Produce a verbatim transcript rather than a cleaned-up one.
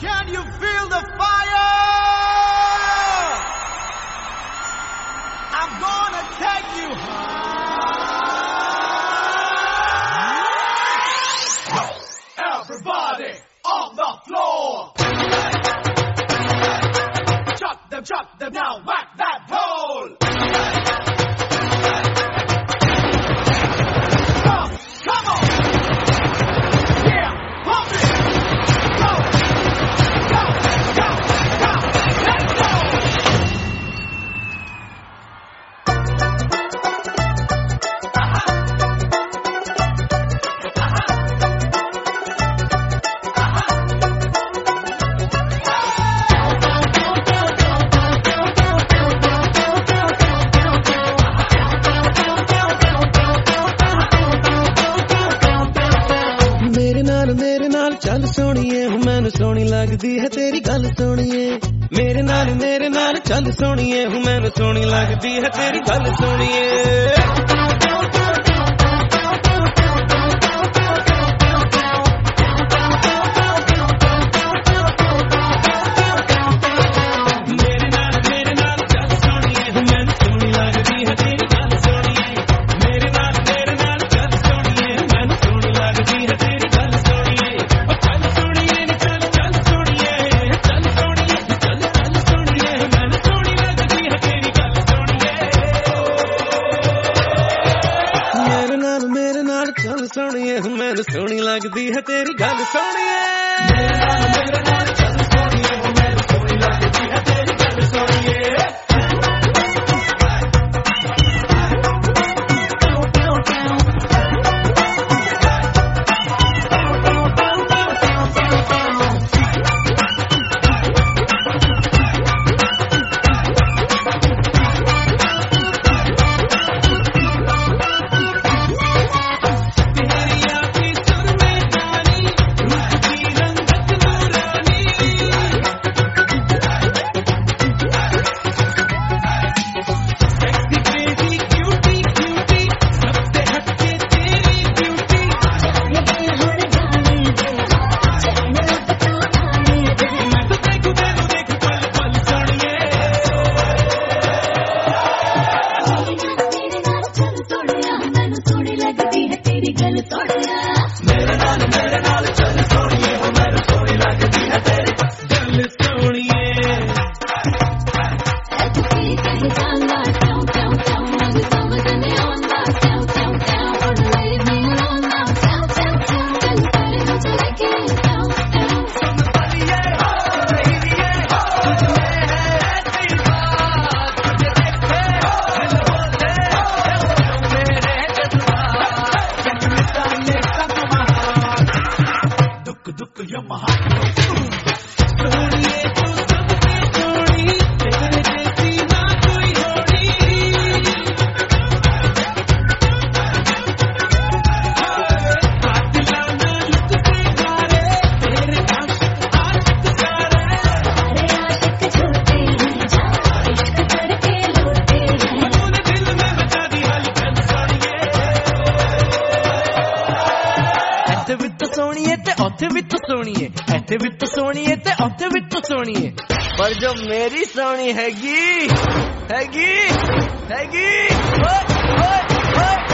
Can you feel the fire? I'm gonna take you high. Everybody on the floor. Chuck them, chuck them now, whack that hole. Come, come on. Yeah, pump it. Go, go, go, go. Let's go. मेरे नाल चल सोनिए मैनू सोनी लगदी है तेरी गल सोनिए मेरे नाल मेरे नाल चल सोनिए मैनू सोनी लगदी है तेरी गल सोनिए चल सोनिए मैनू सोनी लगदी है तेरी गल सोनिए मेरे नाल मेरे नाल चल सोनिए मैनू सोनी लगदी है तेरी गल सोनिए मेरे नाल मेरे नाल चल सोनिए मैनू सोनी लगदी है तेरी गल सोनिए दुख यमहा सोनिए तू सबसे सोनी तेरे जैसी ना कोई होनी हाथ लाना लुक से गारे तेरे आशिक आशिक सारे सारे आशिक छोटे हैं जाओ इश्क करके लौटे हैं तूने दिल में बचा दी हलचल सोनिए ऐसे भी तो सोनिए ते ओथे भी तो सोनिए ऐसे भी तो सोनिए ते ओथे भी तो सोनिए पर जो मेरी सोनी हैगी हैगी हैगी ओए ओए ओए